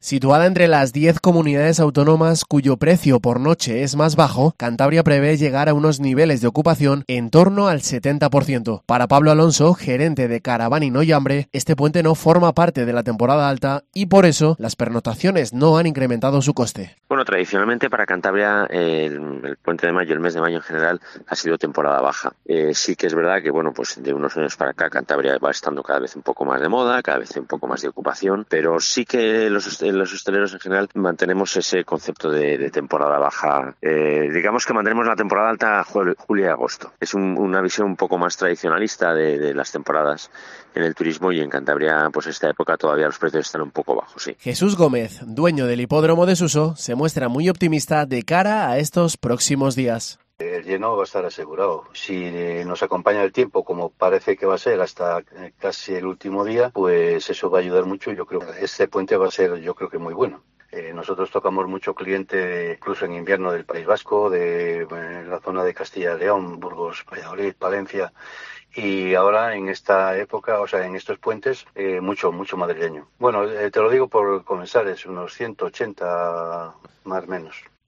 Situada entre las 10 comunidades autónomas cuyo precio por noche es más bajo, Cantabria prevé llegar a unos niveles de ocupación en torno al 70%. Para Pablo Alonso, gerente de Caravana y Noyambre, este puente no forma parte de la temporada alta y por eso las pernoctaciones no han incrementado su coste. Bueno, tradicionalmente para Cantabria el puente de mayo, el mes de mayo en general, ha sido temporada baja. Sí que es verdad que pues de unos años para acá Cantabria va estando cada vez un poco más de moda, cada vez un poco más de ocupación, pero sí que los hosteleros en general mantenemos ese concepto de temporada baja. Digamos que mantenemos la temporada alta julio y agosto. Es una visión un poco más tradicionalista de las temporadas en el turismo, y en Cantabria pues esta época todavía los precios están un poco bajos, sí. Jesús Gómez, dueño del hipódromo de Suso, se muestra muy optimista de cara a estos próximos días. El lleno va a estar asegurado. Si nos acompaña el tiempo, como parece que va a ser hasta casi el último día, pues eso va a ayudar mucho. Yo creo que este puente va a ser, muy bueno. Nosotros tocamos mucho cliente, incluso en invierno, del País Vasco, de la zona de Castilla y León, Burgos, Valladolid, Palencia. Y ahora en esta época, en estos puentes, mucho madrileño. Bueno, te lo digo por comensales, unos 180 más o menos.